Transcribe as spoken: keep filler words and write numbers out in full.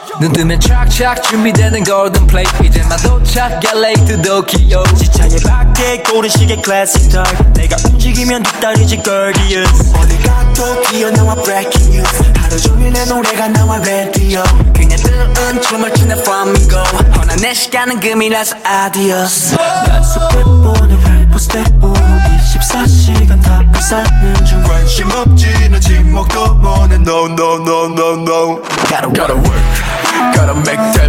눈 뜨면 착착 준비되는 golden plate 이제 막 도착 get late to Tokyo 지차에 밖에 고른 시계 classic type 내가 움직이면 뒷다리지 gorgeous 어디 가도 뛰어나와 breaking news 하루 종일 내 노래가 나와 radio 그냥 뜨은 춤을 추는 flamingo 허나 내 시간은 금이라서 adios 약속해 보는 래퍼 스텝 보기 이십사 시간 다 불사는 중 관심 없지는 침묵도 모는 no no no no no Gotta, gotta work, gotta make that